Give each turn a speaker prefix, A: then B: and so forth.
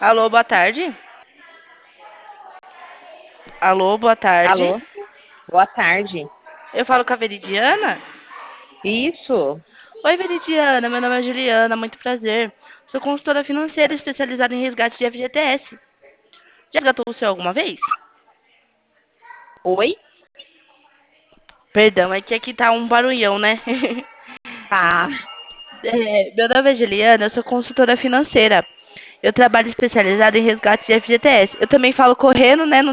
A: Alô, boa tarde. Alô, boa tarde.
B: Alô, boa tarde.
A: Eu falo com a Veridiana?
B: Isso.
A: Oi, Veridiana. Meu nome é Juliana. Muito prazer. Sou consultora financeira especializada em resgate de FGTS. Já resgatou o seu alguma vez?
B: Oi?
A: Perdão, é que aqui tá um barulhão, né?
B: Tá.
A: Meu nome é Juliana. Eu sou consultora financeira. Eu trabalho especializada em resgate de FGTS. Eu também falo correndo, né?